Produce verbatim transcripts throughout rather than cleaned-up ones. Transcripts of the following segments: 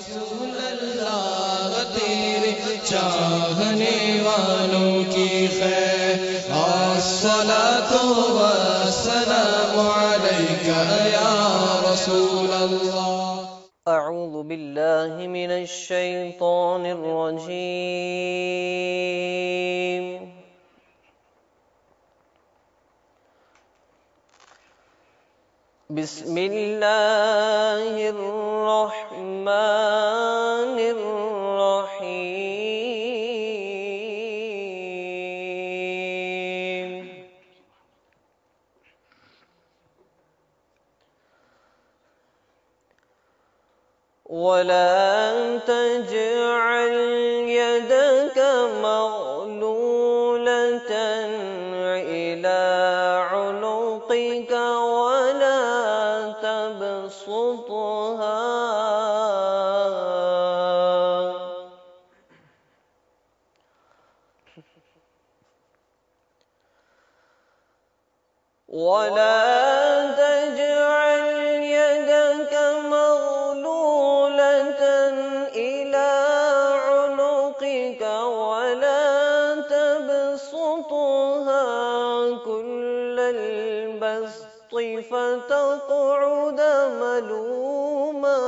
رسول اللہ تیرے چاہنے والوں کی خیر الصلاۃ والسلام علیک یا رسول اللہ. اعوذ باللہ من الشیطان الرجیم. بسم اللہ الرحمن الرحیم. ولا تجعل يدك مغلولة إلى عنقك ولا تبسطها ولا تجعل يدك مغلولة إلى عنقك ولا تبسطها كل البسط فتقعد ملوما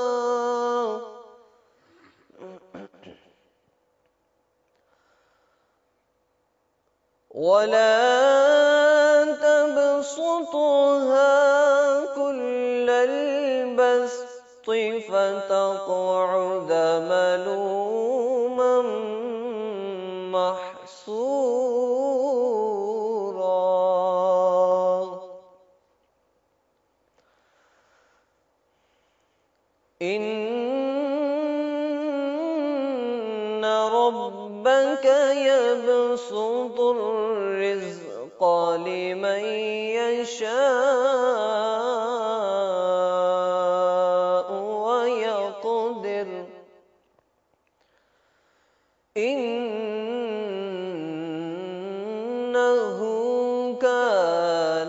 ولا تبسطها كل البسط فتقعد ملوما محسورا. إن ربك يبسط الرزق لمن يشاء ويقدر إنه كان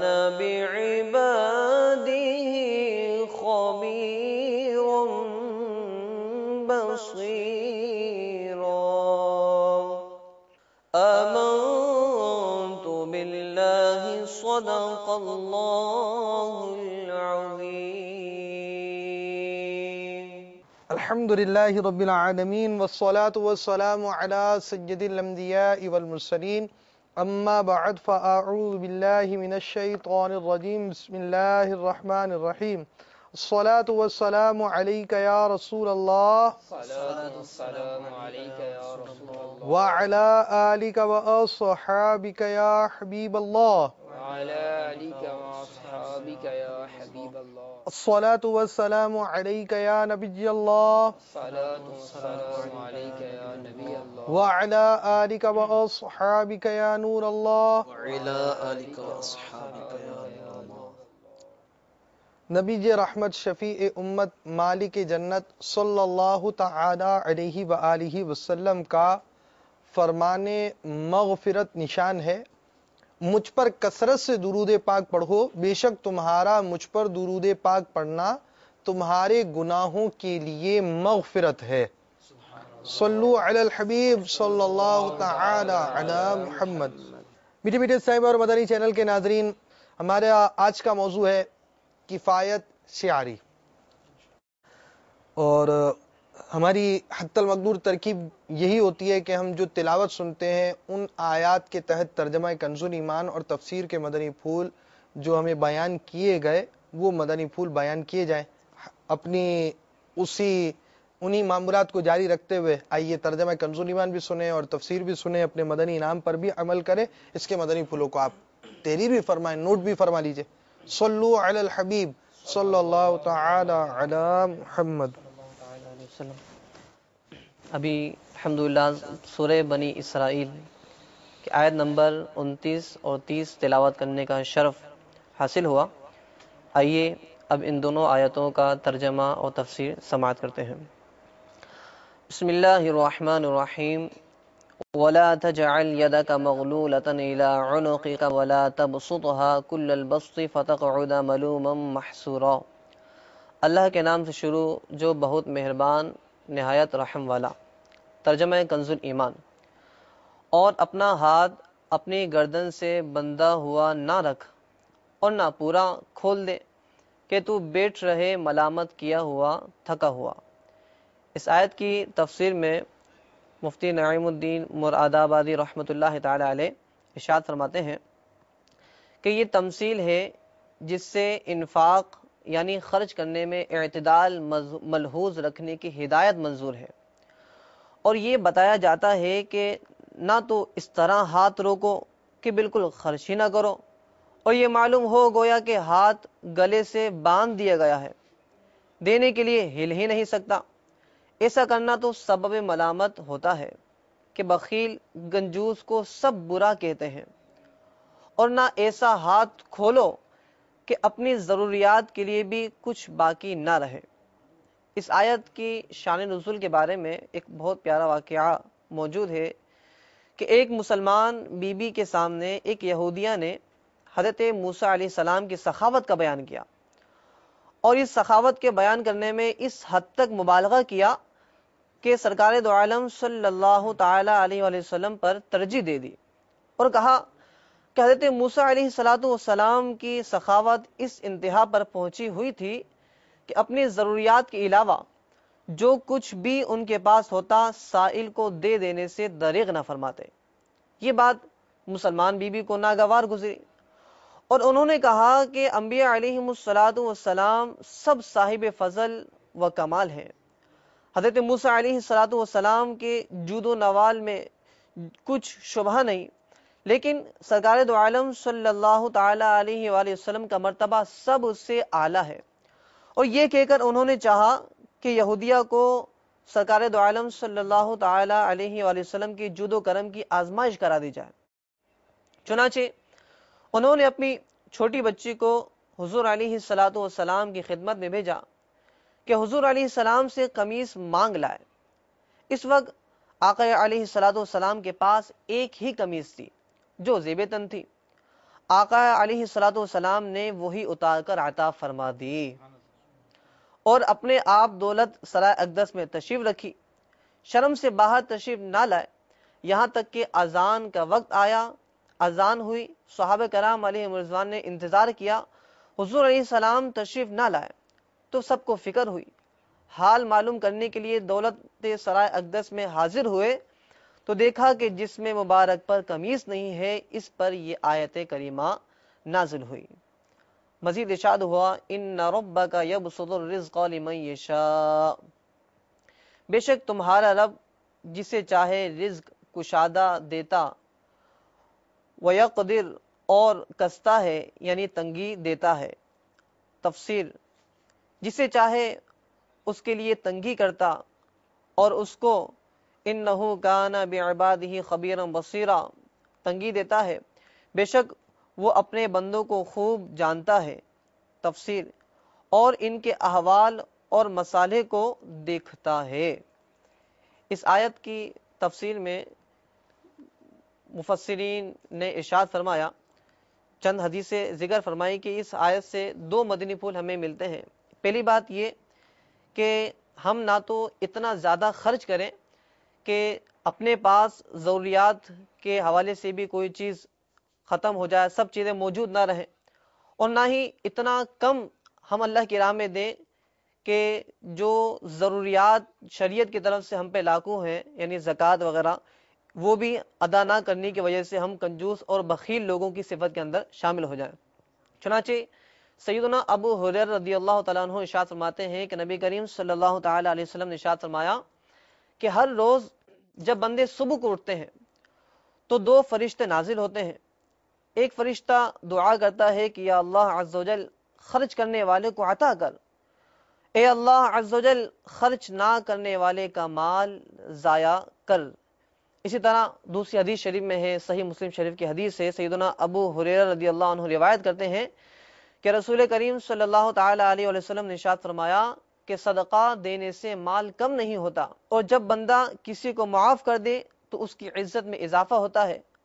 بعباده خبيرا بصيرا. آمنت بالله صدق الله العظيم. الحمد لله رب العالمين والصلاة والسلام على سيد الأنبياء والمرسلين. أما بعد فأعوذ بالله من الشيطان الرجيم. بسم الله الرحمن الرحيم. الصلاة والسلام عليك يا رسول الله وعلى آلك وأصحابك يا حبيب الله. الصلاة والسلام عليك يا نبي الله وعلى آلك وأصحابك يا نور الله. نبی جی رحمت شفیع امت مالک جنت صلی اللہ تعالی علیہ وآلہ وسلم کا فرمان مغفرت نشان ہے، مجھ پر کثرت سے درود پاک پڑھو، بے شک تمہارا مجھ پر درود پاک پڑھنا تمہارے گناہوں کے لیے مغفرت ہے. صلو علی الحبیب صلی اللہ تعالی علی محمد. میٹھے میٹھے صاحب اور مدنی چینل کے ناظرین، ہمارا آج کا موضوع ہے کفایت شعری، اور ہماری حتی المقدور ترکیب یہی ہوتی ہے کہ ہم جو تلاوت سنتے ہیں ان آیات کے تحت ترجمہ کنز ایمان اور تفسیر کے مدنی پھول جو ہمیں بیان کیے گئے وہ مدنی پھول بیان کیے جائیں. اپنی اسی انہی معمولات کو جاری رکھتے ہوئے آئیے ترجمہ کنز ایمان بھی سنیں اور تفسیر بھی سنیں، اپنے مدنی انعام پر بھی عمل کریں. اس کے مدنی پھولوں کو آپ تحریر بھی فرمائیں، نوٹ بھی فرما لیجئے. صلو علی الحبیب صلی اللہ تعالی علی محمد. ابھی الحمدللہ سورہ بنی اسرائیل کی آیت نمبر انتیس اور تیس تلاوت کرنے کا شرف حاصل ہوا. آئیے اب ان دونوں آیتوں کا ترجمہ اور تفسیر سماعت کرتے ہیں. بسم اللہ الرحمن الرحیم. ولا تجعل يدك مغلولة إلى عنقك ولا تبسطها كل البسط فتقعد ملوما محسورا. اللہ کے نام سے شروع جو بہت مہربان نہایت رحم والا۔ ترجمہ کنز الایمان۔ اور اپنا ہاتھ اپنی گردن سے بندھا ہوا نہ رکھ اور نہ پورا کھول دے کہ تو بیٹھ رہے ملامت کیا ہوا تھکا ہوا۔ اس آیت کی تفسیر میں مفتی نعیم الدین مراد آبادی رحمۃ اللہ تعالی علیہ ارشاد فرماتے ہیں کہ یہ تمثیل ہے جس سے انفاق یعنی خرچ کرنے میں اعتدال ملحوظ رکھنے کی ہدایت منظور ہے، اور یہ بتایا جاتا ہے کہ نہ تو اس طرح ہاتھ روکو کہ بالکل خرچ ہی نہ کرو، اور یہ معلوم ہو گویا کہ ہاتھ گلے سے باندھ دیا گیا ہے، دینے کے لیے ہل ہی نہیں سکتا۔ ایسا کرنا تو سبب ملامت ہوتا ہے کہ بخیل گنجوس کو سب برا کہتے ہیں، اور نہ ایسا ہاتھ کھولو کہ اپنی ضروریات کے لیے بھی کچھ باقی نہ رہے۔ اس آیت کی شان نزول کے بارے میں ایک بہت پیارا واقعہ موجود ہے کہ ایک مسلمان بی بی کے سامنے ایک یہودیہ نے حضرت موسیٰ علیہ السلام کی سخاوت کا بیان کیا، اور اس سخاوت کے بیان کرنے میں اس حد تک مبالغہ کیا کہ سرکار دو عالم صلی اللہ تعالی علیہ وآلہ وسلم پر ترجیح دے دی، اور کہا کہ حضرت موسیٰ علیہ الصلوۃ والسلام کی سخاوت اس انتہا پر پہنچی ہوئی تھی کہ اپنی ضروریات کے علاوہ جو کچھ بھی ان کے پاس ہوتا سائل کو دے دینے سے دریغ نہ فرماتے۔ یہ بات مسلمان بی بی کو ناگوار گزری، اور انہوں نے کہا کہ انبیاء علیہم الصلوۃ والسلام سب صاحب فضل و کمال ہیں، حضرت موسیٰ علیہ الصلوۃ والسلام کے جود و نوال میں کچھ شبہ نہیں، لیکن سرکار دو عالم صلی اللہ تعالی علیہ وآلہ وسلم کا مرتبہ سب سے اعلیٰ ہے۔ اور یہ کہہ کر انہوں نے چاہا کہ یہودیہ کو سرکار دو عالم صلی اللہ تعالی علیہ وآلہ وسلم کی جود و کرم کی آزمائش کرا دی جائے۔ چنانچہ انہوں نے اپنی چھوٹی بچی کو حضور علیہ الصلوۃ والسلام کی خدمت میں بھیجا کہ حضور علیہ السلام سے قمیص مانگ لائے۔ اس وقت آقا علیہ الصلوۃ والسلام کے پاس ایک ہی قمیص تھی جو زیب تن تھی۔ آقا علیہ الصلوۃ والسلام نے وہی اتار کر عطا فرما دی اور اپنے آپ دولت سرائے اقدس میں تشریف رکھی، شرم سے باہر تشریف نہ لائے، یہاں تک کہ اذان کا وقت آیا، اذان ہوئی، صحابہ کرام علیہ رضوان نے انتظار کیا، حضور علیہ السلام تشریف نہ لائے تو سب کو فکر ہوئی۔ حال معلوم کرنے کے لیے دولت سرائے اقدس میں حاضر ہوئے تو دیکھا کہ جس میں مبارک پر قمیص نہیں ہے، اس پر یہ آیت کریمہ نازل ہوئی۔ مزید ارشاد ہوا ان ربک یبسط الرزق لمن یشاء، بے شک تمہارا رب جسے چاہے رزق کشادہ دیتا، ویقدر اور کستا ہے یعنی تنگی دیتا ہے۔ تفسیر، جسے چاہے اس کے لیے تنگی کرتا اور اس کو انہ کان بعبادہ خبیرا بصیرا تنگی دیتا ہے، بے شک وہ اپنے بندوں کو خوب جانتا ہے۔ تفسیر، اور ان کے احوال اور مصالح کو دیکھتا ہے۔ اس آیت کی تفسیر میں مفسرین نے ارشاد فرمایا، چند حدیثیں ذکر فرمائی کہ اس آیت سے دو مدنی پھول ہمیں ملتے ہیں۔ پہلی بات یہ کہ ہم نہ تو اتنا زیادہ خرچ کریں کہ اپنے پاس ضروریات کے حوالے سے بھی کوئی چیز ختم ہو جائے، سب چیزیں موجود نہ رہیں، اور نہ ہی اتنا کم ہم اللہ کی راہ میں دیں کہ جو ضروریات شریعت کی طرف سے ہم پہ لاگو ہیں یعنی زکوٰۃ وغیرہ وہ بھی ادا نہ کرنے کی وجہ سے ہم کنجوس اور بخیل لوگوں کی صفت کے اندر شامل ہو جائیں۔ چنانچہ سیدنا ابو ہریرہ رضی اللہ تعالیٰ عنہ ارشاد فرماتے ہیں کہ نبی کریم صلی اللہ تعالی علیہ وسلم نے ارشاد فرمایا کہ ہر روز جب بندے صبح کو اٹھتے ہیں تو دو فرشتے نازل ہوتے ہیں۔ ایک فرشتہ دعا کرتا ہے کہ یا اللہ عز و جل خرچ کرنے والے کو عطا کر، اے اللہ عز و جل خرچ نہ کرنے والے کا مال ضائع کر۔ اسی طرح دوسری حدیث شریف میں ہے، صحیح مسلم شریف کی حدیث ہے، سیدنا ابو ہریرہ رضی اللہ عنہ روایت کرتے ہیں کہ رسول کریم صلی اللہ تعالی علیہ وسلم نے ارشاد فرمایا کہ صدقہ دینے سے مال کم نہیں ہوتا، اور جب بندہ کسی کو معاف کر دے تو اس کی عزت میں اضافہ ہوتا ہے،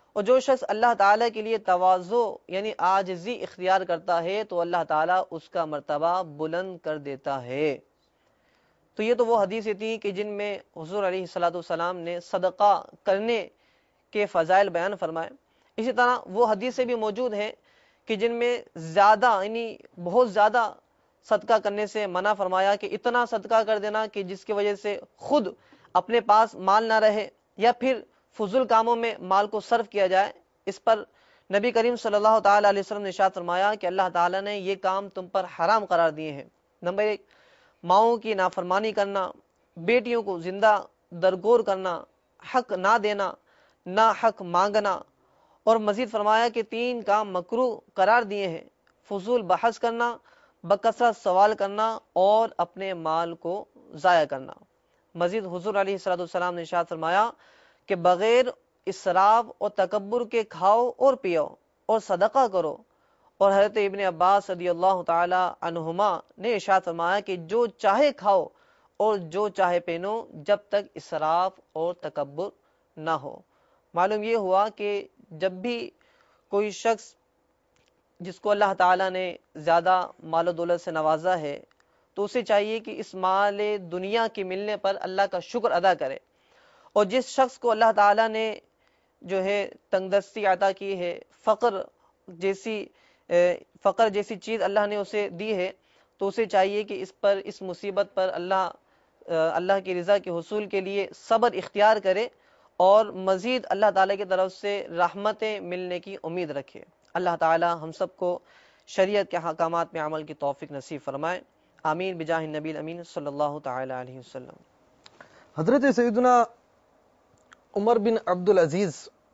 اور جو شخص اللہ تعالیٰ کے لیے تواضع یعنی عاجزی اختیار کرتا ہے تو اللہ تعالیٰ اس کا مرتبہ بلند کر دیتا ہے۔ تو یہ تو وہ حدیثیں تھیں کہ جن میں حضور علیہ الصلوۃ والسلام نے صدقہ کرنے کے فضائل بیان فرمائے۔ اسی طرح وہ حدیثیں بھی موجود ہیں کہ جن میں زیادہ یعنی بہت زیادہ صدقہ کرنے سے منع فرمایا کہ اتنا صدقہ کر دینا کہ جس کی وجہ سے خود اپنے پاس مال نہ رہے یا پھر فضول کاموں میں مال کو صرف کیا جائے۔ اس پر نبی کریم صلی اللہ تعالی علیہ وسلم نے ارشاد فرمایا کہ اللہ تعالیٰ نے یہ کام تم پر حرام قرار دیے ہیں۔ نمبر ایک، ماؤں کی نافرمانی کرنا، بیٹیوں کو زندہ درگور کرنا، حق نہ دینا، نہ حق مانگنا، اور مزید فرمایا کہ تین کام مکروہ قرار دیے ہیں: فضول بحث کرنا، بکثرت سوال کرنا اور اپنے مال کو ضائع کرنا۔ مزید حضور علیہ الصلوۃ والسلام نے ارشاد فرمایا کہ بغیر اسراف اور تکبر کے کھاؤ اور پیو اور صدقہ کرو۔ اور حضرت ابن عباس رضی اللہ تعالی عنہما نے ارشاد فرمایا کہ جو چاہے کھاؤ اور جو چاہے پہنو جب تک اسراف اور تکبر نہ ہو۔ معلوم یہ ہوا کہ جب بھی کوئی شخص جس کو اللہ تعالیٰ نے زیادہ مال و دولت سے نوازا ہے تو اسے چاہیے کہ اس مال دنیا کے ملنے پر اللہ کا شکر ادا کرے، اور جس شخص کو اللہ تعالیٰ نے جو ہے تنگ دستی عطا کی ہے، فقر جیسی فقر جیسی چیز اللہ نے اسے دی ہے، تو اسے چاہیے کہ اس پر اس مصیبت پر اللہ اللہ کی رضا کے حصول کے لیے صبر اختیار کرے اور مزید اللہ تعالیٰ کی طرف سے رحمتیں ملنے کی امید رکھے۔ اللہ تعالیٰ ہم سب کو شریعت کے احکامات میں عمل کی توفیق نصیب فرمائے، آمین بجاہ النبی الامین صلی اللہ تعالی علیہ وسلم۔ حضرت سیدنا عمر بن عبد العزیز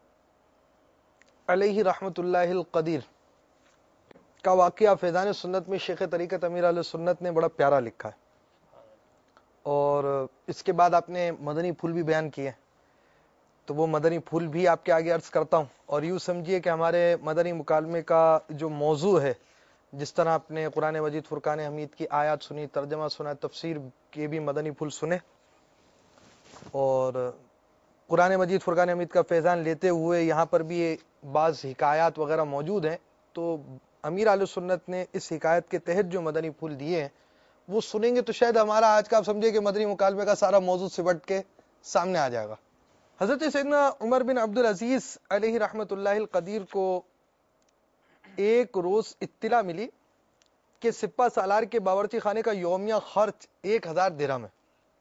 علیہ رحمت اللہ القدیر کا واقعہ فیضان سنت میں شیخ طریقت امیر علیہ سنت نے بڑا پیارا لکھا ہے، اور اس کے بعد آپ نے مدنی پھول بھی بیان کیے، تو وہ مدنی پھول بھی آپ کے آگے عرض کرتا ہوں۔ اور یوں سمجھیے کہ ہمارے مدنی مکالمے کا جو موضوع ہے، جس طرح آپ نے قرآن مجید فرقان حمید کی آیات سنی، ترجمہ سنا، تفسیر کے بھی مدنی پھول سنے، اور قرآن مجید فرقان حمید کا فیضان لیتے ہوئے یہاں پر بھی بعض حکایات وغیرہ موجود ہیں، تو امیر اہل سنت نے اس حکایت کے تحت جو مدنی پھول دیے ہیں وہ سنیں گے تو شاید ہمارا آج کا آپ سمجھے کہ مدنی مکالمے کا سارا موضوع سمٹ کے سامنے آ جائے گا۔ حضرت سیدنا عمر بن عبد العزیز علیہ رحمت اللہ القدیر کو ایک روز اطلاع ملی کہ سپہ سالار کے باورچی خانے کا یومیہ خرچ ایک ہزار درہم ہے۔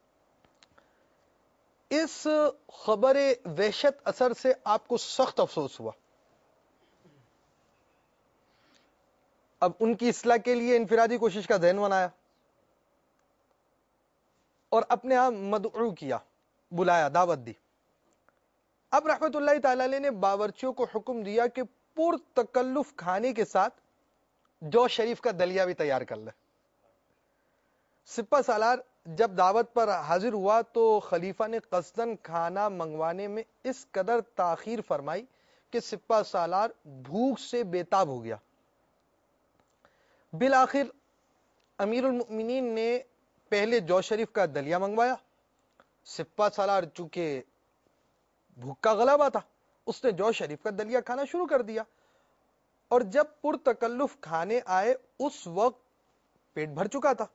اس خبر وحشت اثر سے آپ کو سخت افسوس ہوا۔ اب ان کی اصلاح کے لیے انفرادی کوشش کا ذہن بنایا اور اپنے ہاں مدعو کیا، بلایا، دعوت دی۔ اب رحمت اللہ تعالی علیہ نے باورچیوں کو حکم دیا کہ پر تکلف کھانے کے ساتھ جو شریف کا دلیہ بھی تیار کر لے۔ سپہ سالار جب دعوت پر حاضر ہوا تو خلیفہ نے قصدن کھانا منگوانے میں اس قدر تاخیر فرمائی کہ سپہ سالار بھوک سے بے تاب ہو گیا۔ بالآخر امیر المؤمنین نے پہلے جو شریف کا دلیہ منگوایا۔ سپہ سالار چونکہ بھوک کا غلبہ تھا، اس نے جو شریف کا دلیہ کھانا شروع کر دیا، اور جب پر تکلف کھانے آئے اس وقت پیٹ بھر چکا تھا۔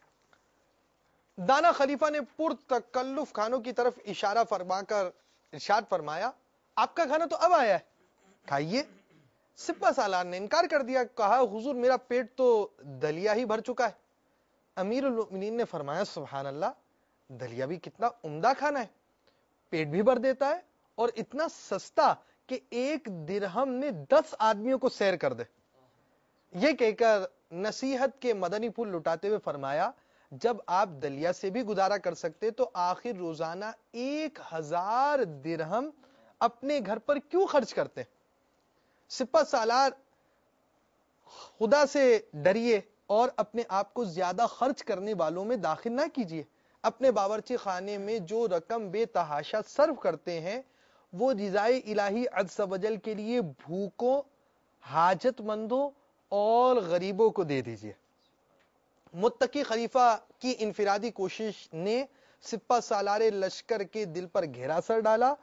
دانا خلیفہ نے پر تکلف کھانوں کی طرف اشارہ فرما کر ارشاد فرمایا، آپ کا کھانا تو اب آیا ہے، کھائیے۔ سپہ سالار نے انکار کر دیا، کہا حضور میرا پیٹ تو دلیہ ہی بھر چکا ہے۔ امیر المؤمنین نے فرمایا سبحان اللہ، دلیہ بھی کتنا عمدہ کھانا ہے، پیٹ بھی بھر دیتا ہے اور اتنا سستا کہ ایک درہم میں دس آدمیوں کو سیر کر دے۔ یہ کہہ کر نصیحت کے مدنی پھول لٹاتے ہوئے فرمایا، جب آپ دلیہ سے بھی گزارا کر سکتے تو آخر روزانہ ایک ہزار درہم اپنے گھر پر کیوں خرچ کرتے؟ سپہ سالار خدا سے ڈریے اور اپنے آپ کو زیادہ خرچ کرنے والوں میں داخل نہ کیجیے۔ اپنے باورچی خانے میں جو رقم بے تحاشا صرف کرتے ہیں وہ رضائے الہی عز و جل کے لیے بھوکوں، حاجت مندوں اور غریبوں کو دے دیجیے۔ متقی خلیفہ کی انفرادی کوشش نے سپہ سالار لشکر کے دل پر گہرا اثر ڈالا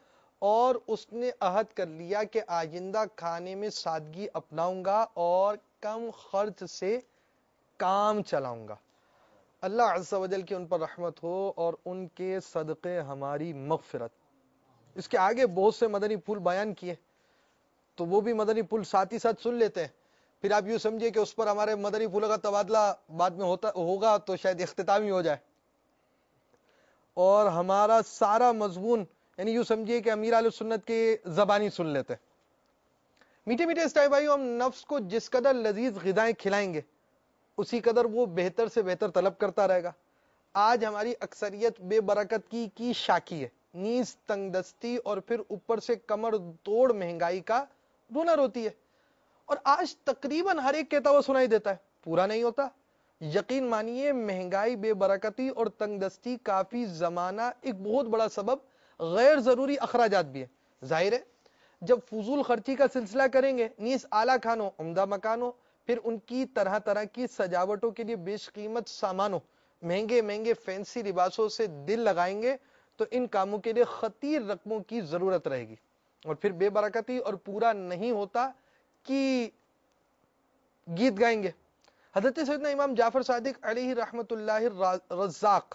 اور اس نے عہد کر لیا کہ آئندہ کھانے میں سادگی اپناؤں گا اور کم خرچ سے کام چلاؤں گا. اللہ عز و جل کی ان پر رحمت ہو اور ان کے صدقے ہماری مغفرت. اس کے آگے بہت سے مدنی پھول بیان کیے تو وہ بھی مدنی پھول ساتھ ہی ساتھ سن لیتے ہیں. پھر آپ یوں سمجھیے کہ اس پر ہمارے مدنی پھولوں کا تبادلہ بعد میں ہوتا ہوگا تو شاید اختتام ہی ہو جائے، اور ہمارا سارا مضمون یعنی یوں سمجھیے کہ امیر اہل سنت کے زبانی سن لیتے. میٹھے میٹھے اسٹائل بھائیو، ہم نفس کو جس قدر لذیذ غذائیں کھلائیں گے اسی قدر وہ بہتر سے بہتر طلب کرتا رہے گا. آج ہماری اکثریت بے برکت کی کی شاکی ہے، نیز تنگ دستی اور پھر اوپر سے کمر توڑ مہنگائی کا رونا روتی ہے. اور آج تقریباً ہر ایک کہتا ہوا سنائی دیتا ہے، پورا نہیں ہوتا. یقین مانیے مہنگائی، بے برکتی اور تنگ دستی کافی زمانہ ایک بہت بڑا سبب غیر ضروری اخراجات بھی ہے. ظاہر ہے جب فضول خرچی کا سلسلہ کریں گے، نیز اعلیٰ کھانوں، عمدہ مکانوں، پھر ان کی طرح طرح کی سجاوٹوں کے لیے بیش قیمت سامانوں، مہنگے مہنگے فینسی لباسوں سے دل لگائیں گے تو ان کاموں کے لیے خطیر رقموں کی ضرورت رہے گی. اور پھر بے برکتی اور پورا نہیں ہوتا کہ گیت گائیں گے. حضرت سیدنا امام جعفر صادق علیہ رحمت اللہ رزاق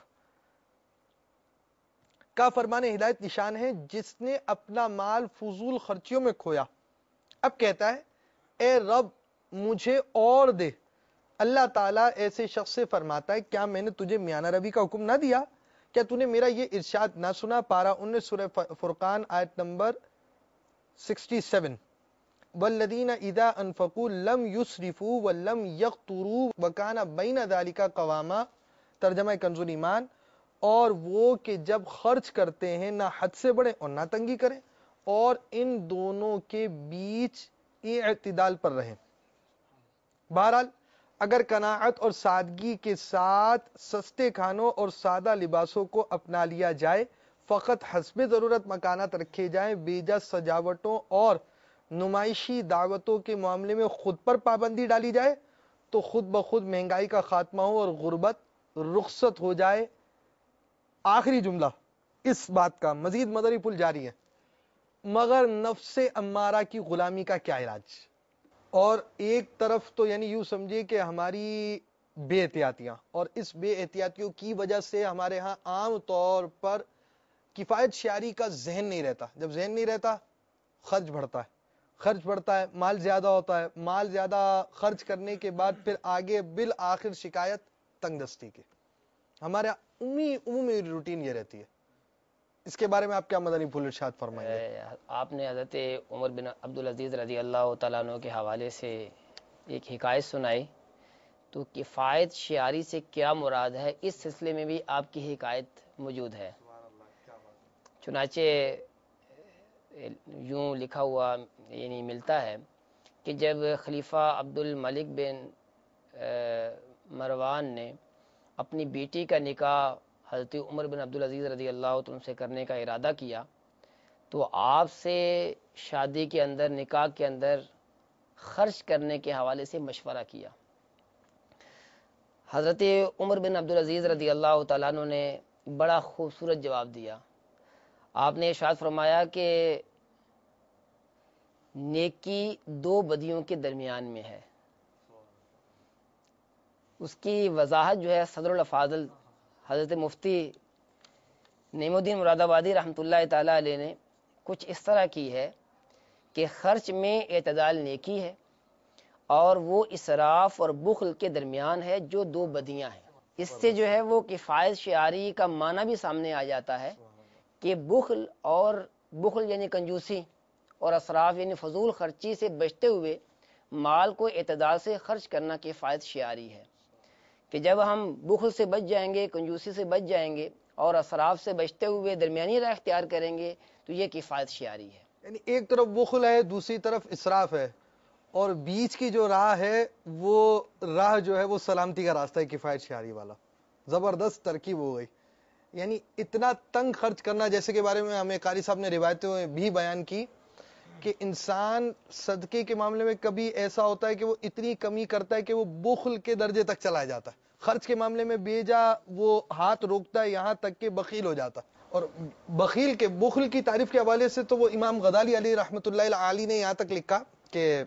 کا فرمان ہدایت نشان ہے، جس نے اپنا مال فضول خرچیوں میں کھویا اب کہتا ہے اے رب مجھے اور دے. اللہ تعالیٰ ایسے شخص سے فرماتا ہے کیا میں نے تجھے میانہ روی کا حکم نہ دیا؟ کیا تو نے میرا یہ ارشاد نہ سنا؟ پارہ انیس سورہ فرقان آیت نمبر سکسٹی سیون. والذین اذا انفقوا لم یسرفوا ولم یقتروا وکان بین ذلک قواما. ترجمہ کنز ایمان، اور وہ کہ جب خرچ کرتے ہیں نہ حد سے بڑھے اور نہ تنگی کریں، اور ان دونوں کے بیچ اعتدال پر رہیں. بہرحال اگر قناعت اور سادگی کے ساتھ سستے کھانوں اور سادہ لباسوں کو اپنا لیا جائے، فقط حسب ضرورت مکانات رکھے جائیں، بیجا سجاوٹوں اور نمائشی دعوتوں کے معاملے میں خود پر پابندی ڈالی جائے تو خود بخود مہنگائی کا خاتمہ ہو اور غربت رخصت ہو جائے. آخری جملہ اس بات کا، مزید مدنی پھول جاری ہے. مگر نفس امارہ کی غلامی کا کیا علاج؟ اور ایک طرف تو یعنی یوں سمجھیے کہ ہماری بے احتیاطیاں، اور اس بے احتیاطیوں کی وجہ سے ہمارے ہاں عام طور پر کفایت شعاری کا ذہن نہیں رہتا. جب ذہن نہیں رہتا خرچ بڑھتا ہے، خرچ بڑھتا ہے مال زیادہ ہوتا ہے، مال زیادہ خرچ کرنے کے بعد پھر آگے بالآخر شکایت تنگ دستی کی. ہمارے عمومی عمومی روٹین یہ رہتی ہے. اس کے بارے میں آپ کیا مدنی پھول ارشاد فرمائیں گے؟ آپ نے حضرت عمر بن عبدالعزیز رضی اللہ تعالیٰ عنہ کے حوالے سے ایک حکایت سنائی، تو کفایت شعاری سے کیا مراد ہے اس سلسلے میں بھی آپ کی حکایت موجود ہے. چنانچہ یوں لکھا ہوا یعنی ملتا ہے کہ جب خلیفہ عبد الملک بن مروان نے اپنی بیٹی کا نکاح حضرت عمر بن عبدالعزیز رضی اللہ عنہ سے کرنے کا ارادہ کیا تو آپ سے شادی کے اندر، نکاح کے اندر خرچ کرنے کے حوالے سے مشورہ کیا. حضرت عمر بن عبدالعزیز رضی اللہ تعالیٰ عنہ نے بڑا خوبصورت جواب دیا. آپ نے ارشاد فرمایا کہ نیکی دو بدیوں کے درمیان میں ہے. اس کی وضاحت جو ہے صدر الافاضل حضرت مفتی نعیم الدین مراد آبادی رحمۃ اللہ تعالی علیہ نے کچھ اس طرح کی ہے کہ خرچ میں اعتدال نیکی ہے، اور وہ اسراف اور بخل کے درمیان ہے جو دو بدیاں ہیں. اس سے جو ہے وہ کفایت شعاری کا معنی بھی سامنے آ جاتا ہے کہ بخل اور بخل یعنی کنجوسی اور اسراف یعنی فضول خرچی سے بچتے ہوئے مال کو اعتدال سے خرچ کرنا کفایت شعاری ہے. کہ جب ہم بخل سے بچ جائیں گے، کنجوسی سے بچ جائیں گے اور اسراف سے بچتے ہوئے درمیانی راہ اختیار کریں گے تو یہ کفایت شعاری ہے. یعنی ایک طرف بخل ہے، دوسری طرف اسراف ہے، اور بیچ کی جو راہ ہے وہ راہ جو ہے وہ سلامتی کا راستہ ہے، کفایت شعاری والا. زبردست ترکیب ہو گئی. یعنی اتنا تنگ خرچ کرنا، جیسے کے بارے میں ہمیں قاری صاحب نے روایتیں بھی بیان کی کہ انسان صدقے کے معاملے میں کبھی ایسا ہوتا ہے کہ وہ اتنی کمی کرتا ہے کہ وہ بخل کے درجے تک چلا جاتا ہے. خرچ کے معاملے میں بیجا وہ ہاتھ روکتا ہے یہاں تک کہ بخیل ہو جاتا. اور بخیل کے بخل کی تعریف کے حوالے سے تو وہ امام غزالی علیہ رحمۃ اللہ علی نے یہاں تک لکھا کہ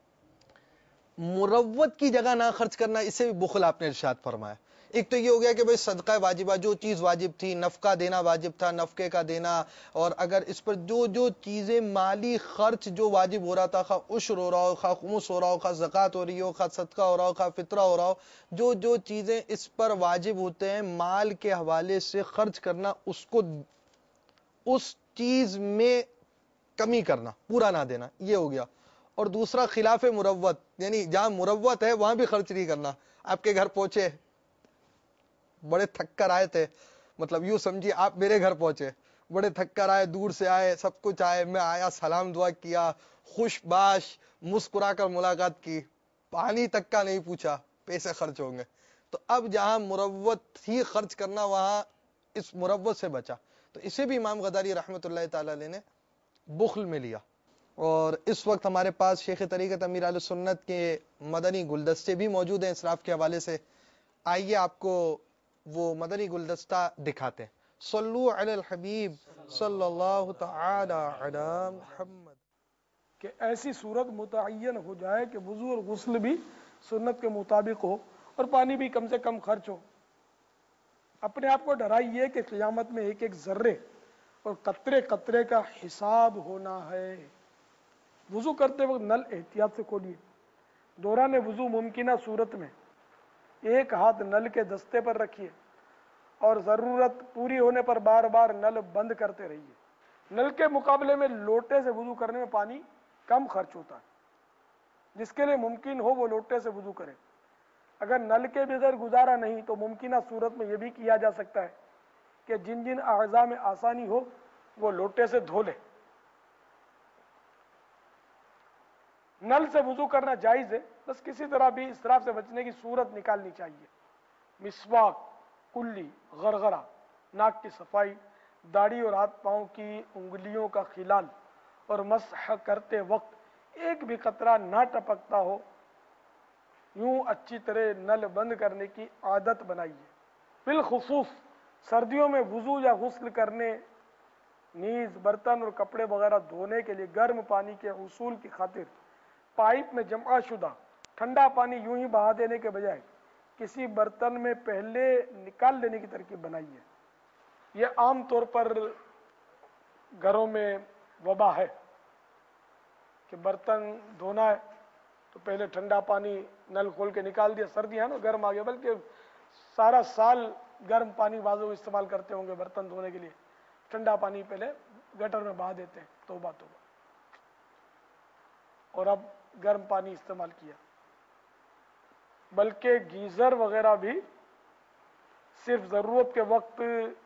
مروت کی جگہ نہ خرچ کرنا، اس سے بھی بخل آپ نے ارشاد فرمایا. ایک تو یہ ہو گیا کہ بھئی صدقہ واجبہ، جو چیز واجب تھی، نفقہ دینا واجب تھا، نفقے کا دینا، اور اگر اس پر جو جو چیزیں مالی خرچ جو واجب ہو رہا تھا، خواہ عشر ہو رہا ہو، خواہ خمس ہو رہا ہو، خواہ زکوٰۃ ہو رہی ہو، خواہ صدقہ ہو رہا ہو، خواہ فطرہ ہو رہا ہو، جو جو چیزیں اس پر واجب ہوتے ہیں مال کے حوالے سے خرچ کرنا، اس کو اس چیز میں کمی کرنا، پورا نہ دینا، یہ ہو گیا. اور دوسرا خلاف مروت، یعنی جہاں مروت ہے وہاں بھی خرچ نہیں کرنا. آپ کے گھر پہنچے، بڑے تھک کر آئے تھے، مطلب یوں سمجھیے آپ میرے گھر پہنچے، بڑے تھک کر آئے، دور سے آئے، سب کچھ آئے، میں آیا، سلام دعا کیا، خوش باش مسکرا کر ملاقات کی، پانی تک کا نہیں پوچھا، پیسے خرچ ہوں گے. تو اب جہاں مروت ہی خرچ کرنا وہاں اس مروت سے بچا. تو اسے بھی امام غزالی رحمۃ اللہ تعالی علیہ نے بخل میں لیا. اور اس وقت ہمارے پاس شیخ طریقت امیر اہل سنت کے مدنی گلدستے بھی موجود ہیں اسراف کے حوالے سے. آئیے آپ کو وہ مدنی گلدستہ دکھاتے ہیں. صلو علی الحبیب صلی اللہ تعالی علی محمد. کہ ایسی صورت متعین ہو جائے کہ وضو اور غسل بھی سنت کے مطابق ہو اور پانی بھی کم سے کم خرچ ہو. اپنے آپ کو ڈرائیے کہ قیامت میں ایک ایک ذرے اور قطرے قطرے کا حساب ہونا ہے. وضو کرتے وقت نل احتیاط سے کھولیے. دوران وضو ممکنہ صورت میں ایک ہاتھ نل کے دستے پر رکھیے اور ضرورت پوری ہونے پر بار بار نل بند کرتے رہیے. نل کے مقابلے میں لوٹے سے وضو کرنے میں پانی کم خرچ ہوتا ہے. جس کے لیے ممکن ہو وہ لوٹے سے وضو کرے. اگر نل کے بغیر گزارا نہیں تو ممکنہ صورت میں یہ بھی کیا جا سکتا ہے کہ جن جن اعضاء میں آسانی ہو وہ لوٹے سے دھو لے. نل سے وضو کرنا جائز ہے، بس کسی طرح بھی اسراف سے بچنے کی صورت نکالنی چاہیے. مسواک، کلی، غرغرہ، ناک کی صفائی، داڑھی اور ہاتھ پاؤں کی انگلیوں کا خلال اور مسح کرتے وقت ایک بھی قطرہ نہ ٹپکتا ہو، یوں اچھی طرح نل بند کرنے کی عادت بنائیے. بالخصوص سردیوں میں وضو یا غسل کرنے، نیز برتن اور کپڑے وغیرہ دھونے کے لیے گرم پانی کے حصول کی خاطر پائپ میں جمع شدہ ٹھنڈا پانی یوں ہی بہا دینے کے بجائے کسی برتن میں پہلے نکال لینے کی ترکیب بنائیے. یہ عام طور پر گھروں میں وبا ہے کہ برتن دھونا ہے تو پہلے ٹھنڈا پانی نل کھول کے نکال دیا. سردی ہے نا، گرم آ گیا، بلکہ سارا سال گرم پانی بعضوں استعمال کرتے ہوں گے برتن دھونے کے لیے. ٹھنڈا پانی پہلے گٹر میں بہا دیتے ہیں، توبہ توبہ، اور اب گرم پانی استعمال کیا. بلکہ گیزر وغیرہ بھی صرف ضرورت کے وقت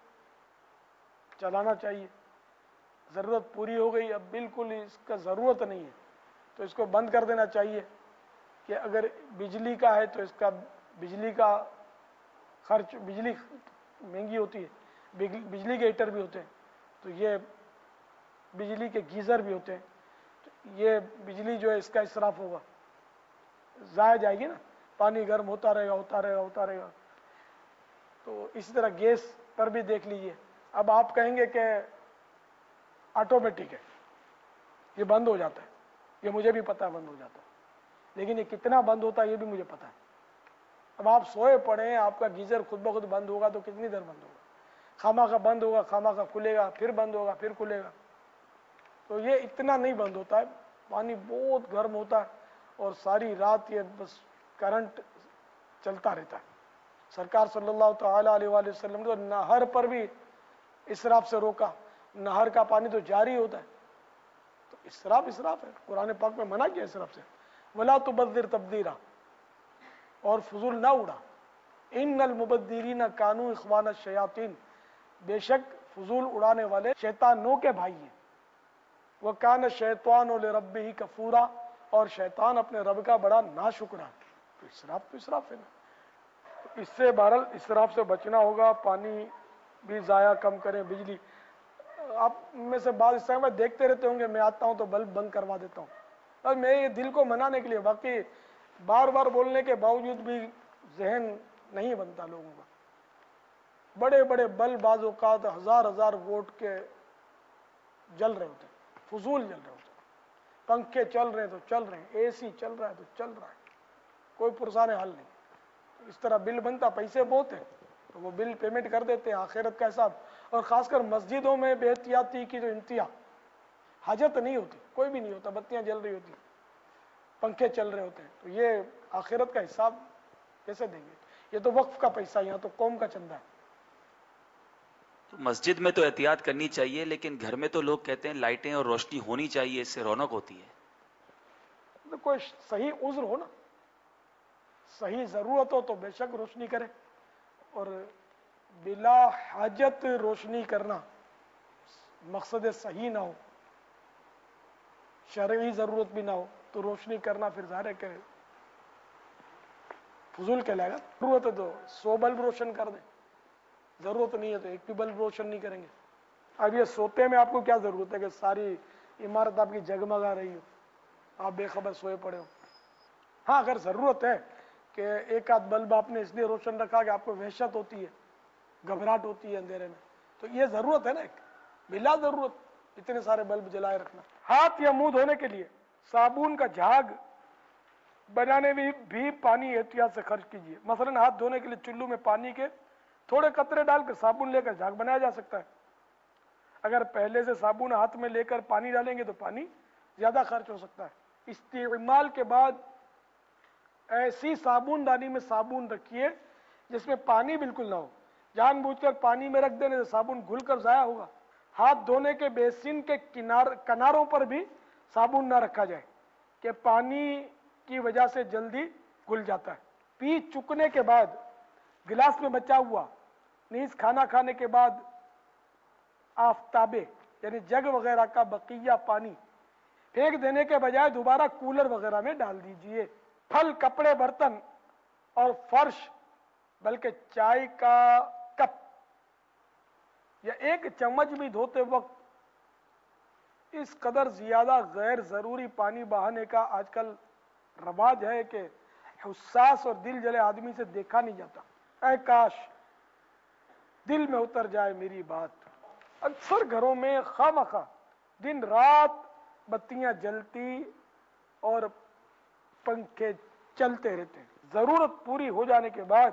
چلانا چاہیے. ضرورت پوری ہو گئی، اب بالکل اس کا ضرورت نہیں ہے تو اس کو بند کر دینا چاہیے. کہ اگر بجلی کا ہے تو اس کا بجلی کا خرچ، بجلی مہنگی ہوتی ہے، بجلی کے ہیٹر بھی ہوتے ہیں، تو یہ بجلی کے گیزر بھی ہوتے ہیں، تو یہ بجلی جو ہے اس کا اسراف ہوگا، ضائع جائے گی نا، پانی گرم ہوتا رہے گا ہوتا رہے گا ہوتا رہے گا. تو اسی طرح گیس پر بھی دیکھ لیجئے. اب آپ کہیں گے کہ آٹومیٹک ہے، یہ بند ہو جاتا ہے، یہ مجھے بھی پتا ہے بند ہو جاتا ہے، لیکن یہ کتنا بند ہوتا ہے یہ بھی مجھے پتا ہے. اب آپ سوئے پڑے ہیں، آپ کا گیزر خود بخود بند ہوگا تو کتنی دیر بند ہوگا؟ خواہ کا بند ہوگا، خواہ کا کھلے گا، پھر بند ہوگا، پھر کھلے گا. تو یہ اتنا نہیں بند ہوتا ہے، پانی بہت گرم ہوتا ہے اور ساری رات یہ بس کرنٹ چلتا رہتا ہے. سرکار صلی اللہ تعالی علیہ وآلہ وسلم نے نہر پر بھی اسراف سے روکا. نہر کا پانی تو جاری ہوتا ہے، تو اسراف اسراف ہے. قرآن پاک میں منع کیا اسراف سے، وَلَا تُبَذِّرْ تَبْذِيرًا، اور فضول نہ اڑا. ان المبذرین کانوا اخوان الشیاطین، بے شک فضول اڑانے والے شیطانوں کے بھائی ہیں. وَكَانَ الشَّيْطَانُ لِرَبِّهِ كَفُورًا، اور شیطان اپنے رب کا بڑا ناشکرا. تو اسراف تو اسراف ہے نا. اس سے بہرحال اسراف سے بچنا ہوگا. پانی بھی ضائع کم کریں. بجلی، آپ میں سے بعض اس طرح میں دیکھتے رہتے ہوں گے، میں آتا ہوں تو بلب بند کروا دیتا ہوں، اور میں یہ دل کو منانے کے لیے، باقی بار بار بولنے کے باوجود بھی ذہن نہیں بنتا لوگوں کا. بڑے بڑے بلب بعض اوقات ہزار ہزار ووٹ کے جل رہے ہوتے ہیں، فضول جل رہے ہوتے ہیں. پنکھے چل رہے ہیں تو چل رہے ہیں، اے سی چل رہا ہے تو چل رہا ہے، کوئی پرسان حل نہیں. اس طرح بل بنتا، پیسے بہت ہیں تو وہ بل پیمنٹ کر دیتے ہیں، آخرت کا حساب. اور خاص کر مسجدوں میں بے احتیاطی کی جو انتہا، حاجت نہیں ہوتی، کوئی بھی نہیں ہوتا، بتیاں جل رہی ہوتی، پنکھے چل رہے ہوتے ہیں، تو یہ آخرت کا حساب کیسے دیں گے؟ یہ تو وقف کا پیسہ، یہاں تو قوم کا چندہ ہے. تو مسجد میں تو احتیاط کرنی چاہیے، لیکن گھر میں تو لوگ کہتے ہیں لائٹیں اور روشنی ہونی چاہیے، اس سے رونق ہوتی ہے. تو کوئی صحیح عذر ہو نا، صحیح ضرورت ہو تو بے شک روشنی کرے، اور بلا حاجت روشنی کرنا مقصد صحیح نہ ہو، شرعی ضرورت بھی نہ ہو تو روشنی کرنا پھر ظاہر ہے کہ فضول کہلائے گا. ضرورت ہے تو سو بلب روشن کر دیں، ضرورت نہیں ہے تو ایک بھی بلب روشن نہیں کریں گے. اب یہ سوتے میں آپ کو کیا ضرورت ہے کہ ساری عمارت آپ کی جگمگا رہی ہو، آپ بے خبر سوئے پڑے ہو؟ ہاں اگر ضرورت ہے کہ ایک آدھ بلب آپ نے اس لیے روشن رکھا کہ آپ کو وحشت ہوتی ہے، گھبراہٹ ہوتی ہے اندھیرے میں، تو یہ ضرورت ہے نا. ایک بلا ضرورت اتنے سارے بلب جلائے رکھنا. ہاتھ یا منہ دھونے کے لیے صابن کا جھاگ بنانے میں بھی پانی احتیاط سے خرچ کیجیے. مثلا ہاتھ دھونے کے لیے چلو میں پانی کے تھوڑے قطرے ڈال کر صابن لے کر جھاگ بنایا جا سکتا ہے. اگر پہلے سے صابن ہاتھ میں لے کر پانی ڈالیں گے تو پانی زیادہ خرچ ہو سکتا ہے. استعمال کے بعد ایسی صابن دانی میں صابن رکھیے جس میں پانی بالکل نہ ہو. جان بوجھ کر پانی میں رکھ دینے سے صابن گھل کر ضائع ہوگا. ہاتھ دھونے کے بیسن کے کنار کناروں پر بھی صابن نہ رکھا جائے کہ پانی کی وجہ سے جلدی گھل جاتا ہے. پی چکنے کے بعد گلاس میں بچا ہوا، نیز کھانا کھانے کے بعد آفتابے یعنی جگ وغیرہ کا بقیہ پانی پھینک دینے کے بجائے دوبارہ کولر وغیرہ میں ڈال دیجئے. پھل، کپڑے، برتن اور فرش بلکہ چائے کا کپ یا ایک چمچ بھی دھوتے وقت اس قدر زیادہ غیر ضروری پانی بہانے کا آج کل رواج ہے کہ حساس اور دل جلے آدمی سے دیکھا نہیں جاتا. اے کاش دل میں اتر جائے میری بات. اکثر گھروں میں خواہ مخواہ دن رات بتیاں جلتی اور پنکھے چلتے رہتے ہیں. ضرورت پوری ہو جانے کے بعد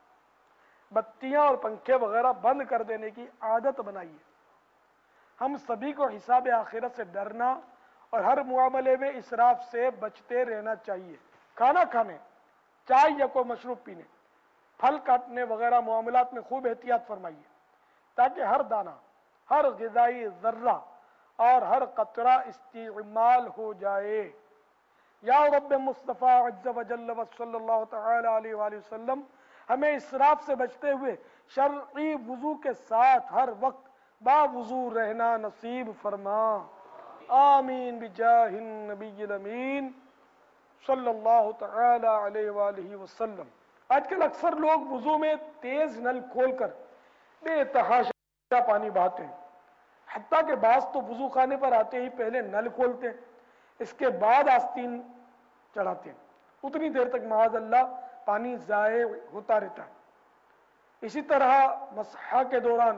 بتیاں اور پنکھے وغیرہ بند کر دینے کی عادت بنائیے. ہم سبھی کو حساب آخرت سے ڈرنا اور ہر معاملے میں اسراف سے بچتے رہنا چاہیے. کھانا کھانے، چائے یا کوئی مشروب پینے، پھل کاٹنے وغیرہ معاملات میں خوب احتیاط فرمائیے تاکہ ہر دانہ، ہر غذائی ذرہ اور ہر قطرہ استعمال ہو جائے. یا رب مصطفیٰ عز و جل و صلی اللہ تعالی علیہ وآلہ وسلم ہمیں اسراف سے بچتے ہوئے شرعی وضو کے ساتھ ہر وقت با وضو رہنا نصیب فرما. آمین بجاہ النبی الامین صلی اللہ تعالی علیہ وآلہ وسلم. آج کل اکثر لوگ وضو میں تیز نل کھول کر بے تحاشا پانی بہاتے ہیں، حتیٰ کہ بعض تو وضو خانے پر آتے ہی پہلے نل کھولتے ہیں، اس کے بعد آستین چڑھاتے ہیں. اتنی دیر تک معاذ اللہ پانی ضائع ہوتا رہتا ہے. اسی طرح مسح کے دوران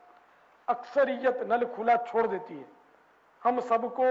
اکثریت نل کھلا چھوڑ دیتی ہے. ہم سب کو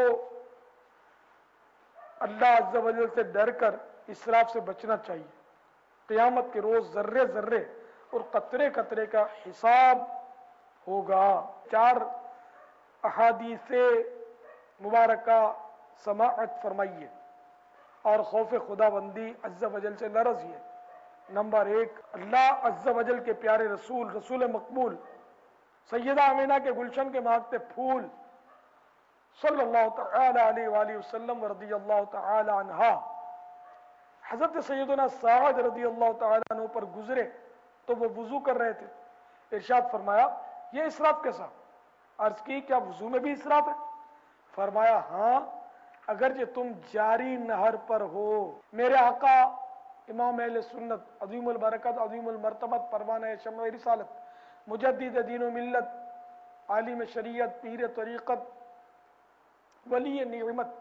اللہ عز و جل سے ڈر کر اسراف سے بچنا چاہیے. قیامت کے روز ذرے ذرے اور قطرے قطرے کا حساب ہوگا. چار احادیث مبارکہ سماعت فرمائیے اور خوف خدا بندی عز و جل سے لرزیے. نمبر ایک، اللہ عز و جل کے پیارے رسول رسول مقبول سیدہ آمینہ کے گلشن کے مہکتے پھول صلی اللہ تعالی علیہ وآلہ وسلم ورضی اللہ تعالی عنہا حضرت سیدنا سعد رضی اللہ تعالی عنہ پر گزرے تو وہ وضو کر رہے تھے. ارشاد فرمایا یہ اسراف کیسا؟ عرض کی کیا وضو میں بھی اسراف ہے؟ فرمایا ہاں اگرچہ تم جاری نہر پر ہو. میرے آقا امام اہل سنت عظیم البرکت عظیم المرتبت پروانہ شمع رسالت مجدد دین و ملت عالم شریعت پیر طریقت ولی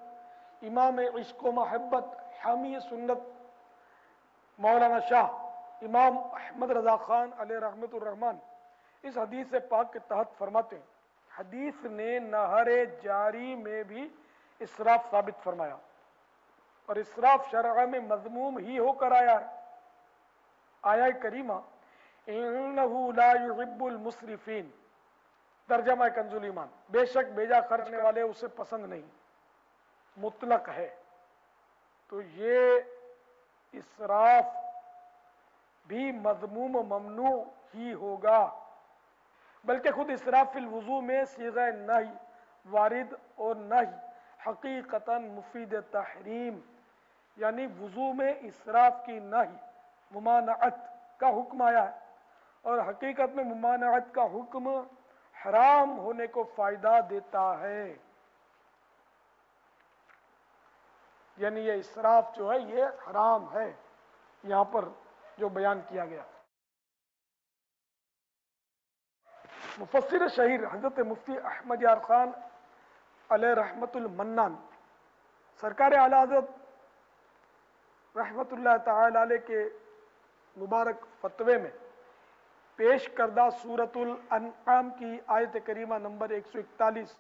نعمت امام عشق و محبت حامی سنت مولانا شاہ امام احمد رضا خان علیہ رحمت الرحمن اس حدیث پاک کے تحت فرماتے ہیں حدیث نے نہر جاری میں بھی اسراف ثابت فرمایا اور اسراف شرع میں مذموم ہی ہو کر آیا ہے. آیہ کریمہ انہ لا یحب المسرفین ترجمہ کنز الایمان بے شک بیجا خرچنے والے اسے پسند نہیں مطلق ہے. تو یہ اسراف بھی مذموم و ممنوع ہی ہوگا بلکہ خود اسراف فی الوضو میں صیغہ نہی وارد اور نہی حقیقتاً مفید تحریم یعنی وضو میں اسراف کی نہی ممانعت کا حکم آیا ہے اور حقیقت میں ممانعت کا حکم حرام ہونے کو فائدہ دیتا ہے. یعنی یہ اسراف جو ہے یہ حرام ہے یہاں پر جو بیان کیا گیا. مفسر شہیر حضرت مفتی احمد یار خان علیہ رحمت المنان سرکار اعلی حضرت رحمت اللہ تعالی علیہ کے مبارک فتوے میں پیش کردہ سورۃ الانعام کی آیت کریمہ نمبر ایک سو اکتالیس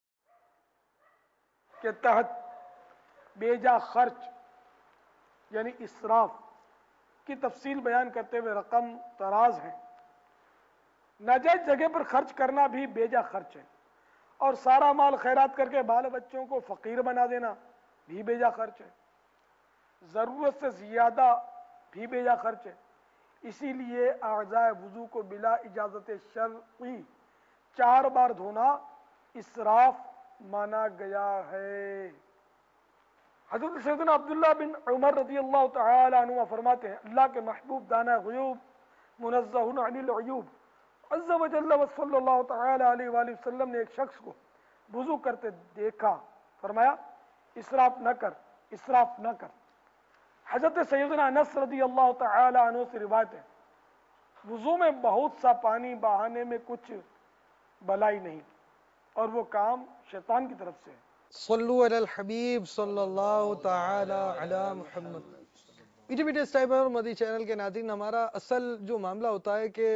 کے تحت بیجا خرچ یعنی اسراف کی تفصیل بیان کرتے ہوئے رقم تراز ہیں. ناجائز جگہ پر خرچ کرنا بھی بیجا خرچ ہے اور سارا مال خیرات کر کے بال بچوں کو فقیر بنا دینا بھی بیجا خرچ ہے. ضرورت سے زیادہ بھی بیجا خرچ ہے. اسی لیے اعضاء وضو کو بلا اجازت شرعی چار بار دھونا اسراف مانا گیا ہے. حضرت سیدنا عبداللہ بن عمر رضی اللہ تعالی عنہ فرماتے ہیں اللہ کے محبوب دانا غیوب منزہ عن العیوب عز و جل و صلی اللہ تعالی علیہ وآلہ وسلم نے ایک شخص کو وضو کرتے دیکھا فرمایا اسراف نہ کر اسراف نہ کر. حضرت سیدنا انس رضی اللہ تعالی عنہ سے روایت ہے وضو میں بہت سا پانی بہانے میں کچھ بلائی نہیں اور وہ کام شیطان کی طرف سے ہے. صلو علی الحبیب صلی اللہ تعالی علی محمد. میٹھے میٹھے اسٹائپر اور مدی چینل کے ناظرین ہمارا اصل جو معاملہ ہوتا ہے کہ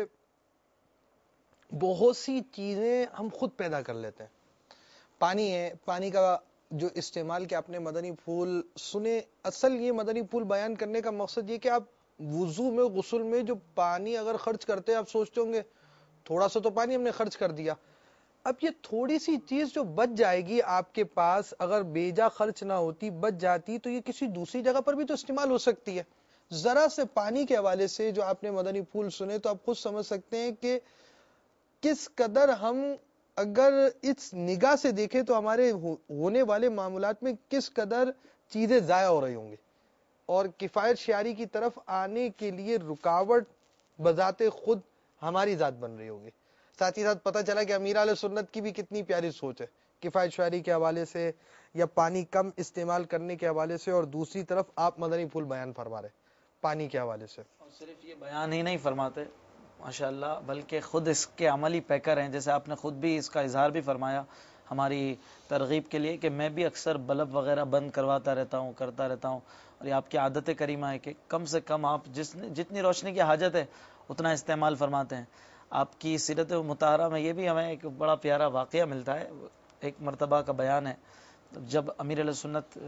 بہت سی چیزیں ہم خود پیدا کر لیتے ہیں. پانی ہے, پانی کا جو استعمال کہ آپ نے مدنی پھول سنے, اصل یہ مدنی پھول بیان کرنے کا مقصد یہ کہ آپ وضو میں غسل میں جو پانی اگر خرچ کرتے ہیں آپ سوچتے ہوں گے تھوڑا سا تو پانی ہم نے خرچ کر دیا. اب یہ تھوڑی سی چیز جو بچ جائے گی آپ کے پاس اگر بیجا خرچ نہ ہوتی بچ جاتی تو یہ کسی دوسری جگہ پر بھی تو استعمال ہو سکتی ہے. ذرا سے پانی کے حوالے سے جو آپ نے مدنی پھول سنے تو آپ خود سمجھ سکتے ہیں کہ کس قدر ہم اگر اس نگاہ سے دیکھیں تو ہمارے ہونے والے معاملات میں کس قدر چیزیں ضائع ہو رہی ہوں گی اور کفایت شعاری کی طرف آنے کے لیے رکاوٹ بذات خود ہماری ذات بن رہی ہوگی. ساتھ ہی ساتھ پتہ چلا کہ امیر اہل سنت کی بھی کتنی پیاری سوچ ہے کفایت شعاری کے حوالے سے یا پانی کم استعمال کرنے کے حوالے سے, اور دوسری طرف آپ مدنی پھول بیان فرما رہے پانی کے حوالے سے. اور صرف یہ بیان ہی نہیں فرماتے ماشاءاللہ بلکہ خود اس کے عملی پیکر ہیں. جیسے آپ نے خود بھی اس کا اظہار بھی فرمایا ہماری ترغیب کے لیے کہ میں بھی اکثر بلب وغیرہ بند کرواتا رہتا ہوں کرتا رہتا ہوں اور یہ آپ کی عادت کریمہ ہے کہ کم سے کم آپ جس جتنی روشنی کی حاجت ہے اتنا استعمال فرماتے ہیں. آپ کی سیرت مطہرہ میں یہ بھی ہمیں ایک بڑا پیارا واقعہ ملتا ہے. ایک مرتبہ کا بیان ہے جب امیر علیہ سنت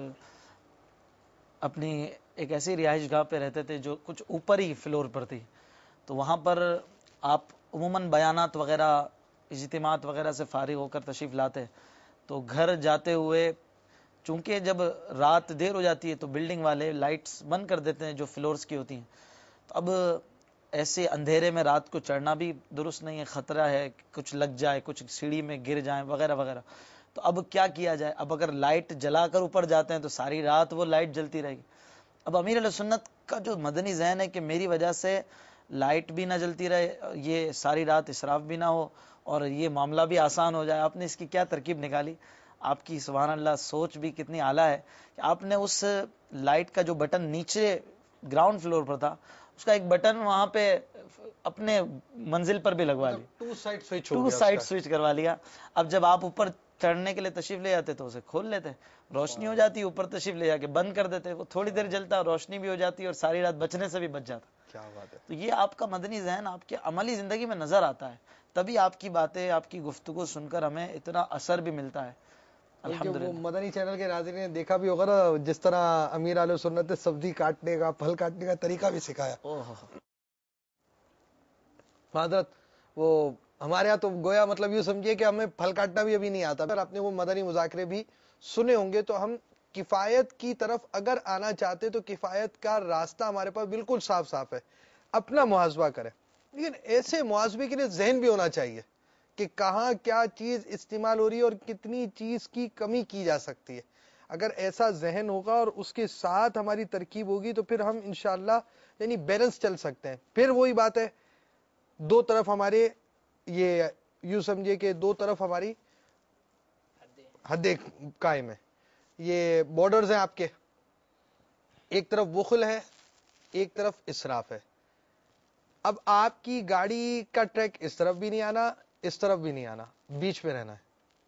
اپنی ایک ایسی رہائش گاہ پہ رہتے تھے جو کچھ اوپر ہی فلور پر تھی, تو وہاں پر آپ عموماً بیانات وغیرہ اجتماعات وغیرہ سے فارغ ہو کر تشریف لاتے, تو گھر جاتے ہوئے چونکہ جب رات دیر ہو جاتی ہے تو بلڈنگ والے لائٹس بند کر دیتے ہیں جو فلورز کی ہوتی ہیں. تو اب ایسے اندھیرے میں رات کو چڑھنا بھی درست نہیں ہے, خطرہ ہے کچھ لگ جائے, کچھ سیڑھی میں گر جائیں وغیرہ وغیرہ. تو اب کیا کیا جائے؟ اب اگر لائٹ جلا کر اوپر جاتے ہیں تو ساری رات وہ لائٹ جلتی رہے گی. اب امیر علیہ سنت کا جو مدنی ذہن ہے کہ میری وجہ سے لائٹ بھی نہ جلتی رہے, یہ ساری رات اسراف بھی نہ ہو اور یہ معاملہ بھی آسان ہو جائے. آپ نے اس کی کیا ترکیب نکالی؟ آپ کی سبحان اللہ سوچ بھی کتنی اعلیٰ ہے کہ آپ نے اس لائٹ کا جو بٹن نیچے گراؤنڈ فلور پر تھا اس کا ایک بٹن وہاں پہ اپنے منزل پر بھی لگوا لیا, two side switch two side switch کروا لیا. اب جب آپ اوپر چڑھنے کے لیے تشریف لے جاتے تو اسے کھول لیتے, روشنی ہو جاتی, اوپر تشریف لے جا کے بند کر دیتے, وہ تھوڑی دیر جلتا, روشنی بھی ہو جاتی اور ساری رات بچنے سے بھی بچ جاتا. کیا بات ہے. تو یہ آپ کا مدنی ذہن آپ کے عملی زندگی میں نظر آتا ہے، تبھی آپ کی باتیں، آپ کی گفتگو سن کر ہمیں اتنا اثر بھی ملتا ہے. وہ الحمدللہ. مدنی چینل کے ناظرین نے دیکھا بھی ہوگا نا، جس طرح امیر اہل سنت نے سبزی کاٹنے کا، پھل کاٹنے کا طریقہ بھی سکھایا. اوہ. حضرت وہ ہمارے یہاں تو گویا مطلب یوں سمجھیے کہ ہمیں پھل کاٹنا بھی ابھی نہیں آتا. اگر آپ نے وہ مدنی مذاکرے بھی سنے ہوں گے تو ہم کفایت کی طرف اگر آنا چاہتے تو کفایت کا راستہ ہمارے پاس بالکل صاف صاف ہے. اپنا محاسبہ کریں، لیکن ایسے محاسبے کے لیے ذہن بھی ہونا چاہیے کہ کہاں کیا چیز استعمال ہو رہی ہے اور کتنی چیز کی کمی کی جا سکتی ہے. اگر ایسا ذہن ہوگا اور اس کے ساتھ ہماری ترکیب ہوگی تو پھر ہم انشاءاللہ یعنی بیلنس چل سکتے ہیں. پھر وہی بات ہے، دو طرف ہمارے یہ یوں سمجھے کہ دو طرف ہماری حدیں قائم ہے، یہ بارڈرز ہیں آپ کے، ایک طرف بخل ہے، ایک طرف اسراف ہے. اب آپ کی گاڑی کا ٹریک اس طرف بھی نہیں آنا، اس طرف بھی نہیں آنا، بیچ میں رہنا ہے،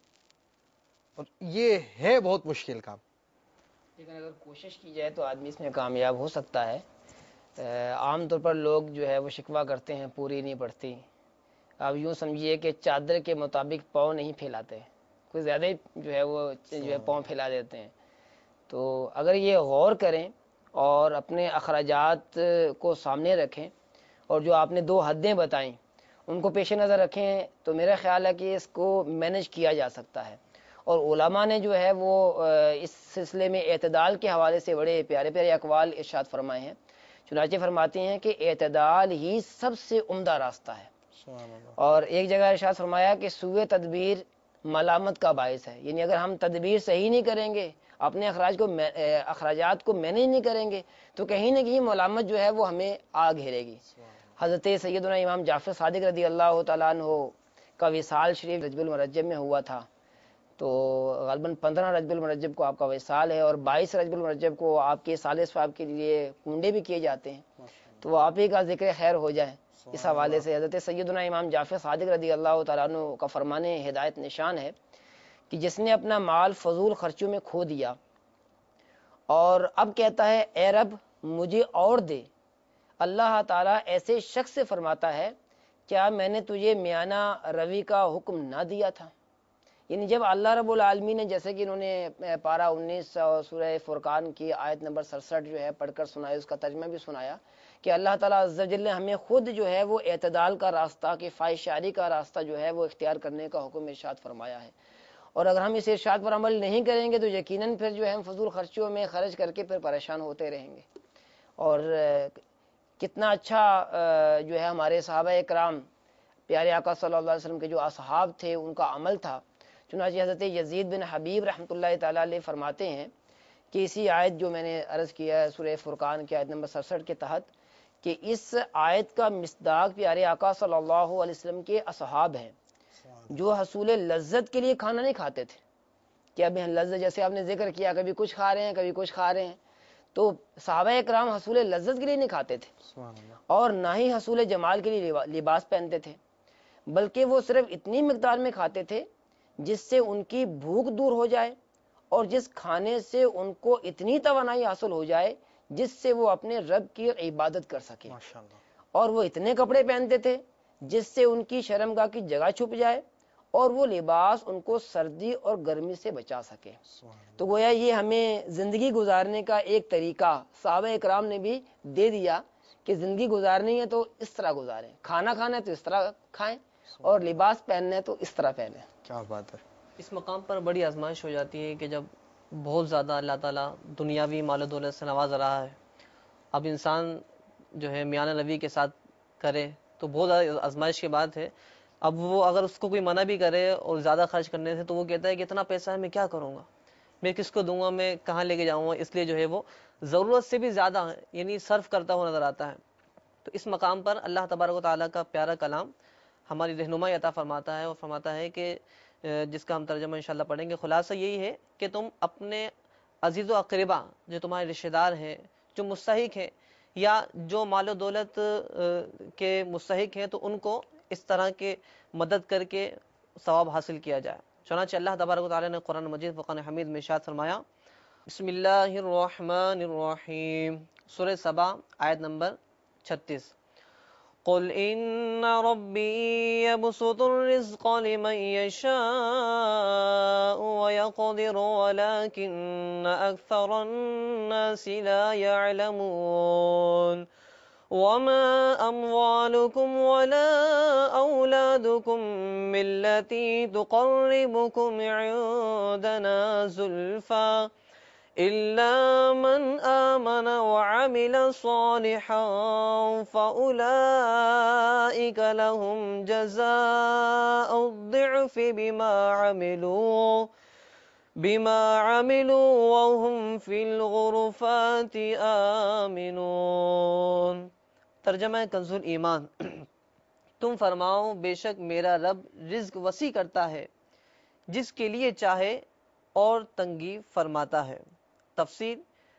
اور یہ ہے بہت مشکل کام. لیکن اگر کوشش کی جائے تو آدمی اس میں کامیاب ہو سکتا ہے. عام طور پر لوگ جو ہے وہ شکوہ کرتے ہیں پوری نہیں پڑتی. آپ یوں سمجھیے کہ چادر کے مطابق پاؤں نہیں پھیلاتے، کوئی زیادہ ہی جو ہے وہ جو ہے پاؤں پھیلا دیتے ہیں. تو اگر یہ غور کریں اور اپنے اخراجات کو سامنے رکھیں اور جو آپ نے دو حدیں بتائیں ان کو پیش نظر رکھیں تو میرا خیال ہے کہ اس کو مینج کیا جا سکتا ہے. اور علماء نے جو ہے وہ اس سلسلے میں اعتدال کے حوالے سے بڑے پیارے پیارے اقوال ارشاد فرمائے ہیں. چنانچہ فرماتے ہیں کہ اعتدال ہی سب سے عمدہ راستہ ہے. اور ایک جگہ ارشاد فرمایا کہ سوء تدبیر ملامت کا باعث ہے. یعنی اگر ہم تدبیر صحیح نہیں کریں گے، اپنے اخراج کو اخراجات کو مینیج نہیں کریں گے تو کہیں نہ کہیں ملامت جو ہے وہ ہمیں آ گھیرے گی. حضرت سیدنا امام جعفر صادق رضی اللہ تعالیٰ عنہ کا وصال شریف رجب المرجب میں ہوا تھا. تو غالباً پندرہ رجب المرجب کو آپ کا وصال ہے اور بائیس رجب المرجب کو آپ کے سال ثواب کے لیے کنڈے بھی کیے جاتے ہیں. تو آپ ہی کا ذکر خیر ہو جائے اس حوالے سے. حضرت سیدنا امام جعفر صادق رضی اللہ تعالیٰ عنہ کا فرمان ہدایت نشان ہے کہ جس نے اپنا مال فضول خرچوں میں کھو دیا اور اب کہتا ہے اے رب مجھے اور دے، اللہ تعالیٰ ایسے شخص سے فرماتا ہے کیا میں نے تجھے میانہ روی کا حکم نہ دیا تھا. یعنی جب اللہ رب العالمین نے، جیسے کہ انہوں نے پارہ انیس سورہ فرقان کی آیت نمبر سڑسٹھ جو ہے پڑھ کر سنایا، اس کا ترجمہ بھی سنایا کہ اللہ تعالیٰ عز و جل نے ہمیں خود جو ہے وہ اعتدال کا راستہ، کہ فائشاری کا راستہ جو ہے وہ اختیار کرنے کا حکم ارشاد فرمایا ہے. اور اگر ہم اس ارشاد پر عمل نہیں کریں گے تو یقیناً پھر جو ہے ہم فضول خرچیوں میں خرچ کر کے پھر پریشان ہوتے رہیں گے. اور کتنا اچھا جو ہے ہمارے صحابہ اکرام پیارے آقا صلی اللہ علیہ وسلم کے جو اصحاب تھے ان کا عمل تھا. چنانچہ حضرت یزید بن حبیب رحمۃ اللہ تعالیٰ علیہ فرماتے ہیں کہ اسی آیت جو میں نے عرض کیا ہے سورہ فرقان کی آیت نمبر سڑسٹھ کے تحت، کہ اس آیت کا مصداق پیارے آقا صلی اللہ علیہ وسلم کے اصحاب ہیں جو حصول لذت کے لیے کھانا نہیں کھاتے تھے. کہ اب لذت جیسے آپ نے ذکر کیا کبھی کچھ کھا رہے ہیں کبھی کچھ کھا رہے ہیں، تو صحابہ اکرام حصول لذت کے لیے نہیں کھاتے تھے اور نہ ہی حصول جمال کے لیے لباس پہنتے تھے، بلکہ وہ صرف اتنی مقدار میں کھاتے تھے جس سے ان کی بھوک دور ہو جائے اور جس کھانے سے ان کو اتنی توانائی حاصل ہو جائے جس سے وہ اپنے رب کی عبادت کر سکے. اور وہ اتنے کپڑے پہنتے تھے جس سے ان کی شرمگاہ کی جگہ چھپ جائے اور وہ لباس ان کو سردی اور گرمی سے بچا سکے. تو گویا یہ ہمیں زندگی گزارنے کا ایک طریقہ صحابہ اکرام نے بھی دے دیا کہ زندگی گزارنی ہے تو اس طرح گزاریں، کھانا کھانا ہے تو اس طرح کھائیں اور لباس پہننا ہے تو اس طرح پہنیں. کیا بات ہے. اس مقام پر بڑی آزمائش ہو جاتی ہے کہ جب بہت زیادہ اللہ تعالیٰ دنیاوی مال و دولت سے نواز رہا ہے، اب انسان جو ہے میانہ روی کے ساتھ کرے تو بہت زیادہ آزمائش کی بات ہے. اب وہ اگر اس کو کوئی منع بھی کرے اور زیادہ خرچ کرنے سے تو وہ کہتا ہے کہ اتنا پیسہ ہے میں کیا کروں گا، میں کس کو دوں گا، میں کہاں لے کے جاؤں گا. اس لیے جو ہے وہ ضرورت سے بھی زیادہ یعنی صرف کرتا ہوا نظر آتا ہے. تو اس مقام پر اللہ تبارک و تعالیٰ کا پیارا کلام ہماری رہنمائی عطا فرماتا ہے اور فرماتا ہے کہ جس کا ہم ترجمہ انشاءاللہ پڑھیں گے، خلاصہ یہی ہے کہ تم اپنے عزیز و اقربا جو تمہارے رشتہ دار ہیں، جو مستحق ہیں یا جو مال و دولت کے مستحق ہیں، تو ان کو اس طرح کے مدد کر کے ثواب حاصل کیا جائے. چنانچہ اللہ تبارک و تعالیٰ نے قرآن مجید فرقان حمید میں ارشاد فرمایا، بسم اللہ الرحمن الرحیم، سورہ سبا آیت نمبر چھتیس قل ان ربی یبسط الرزق لمن یشاء ویقدر ولکن اکثر الناس لا یعلمون وما أموالكم ولا أولادكم بالتي تقربكم عندنا زلفى إلا من آمن وعمل صالحا فأولئك لهم جزاء الضعف بما عملوا بما عملوا وهم في الغرفات آمنون۔ ترجمہ کنز الایمان، تم فرماؤ بے شک میرا رب رزق وسیع کرتا ہے جس کے لیے چاہے اور تنگی فرماتا ہے۔ تفسیر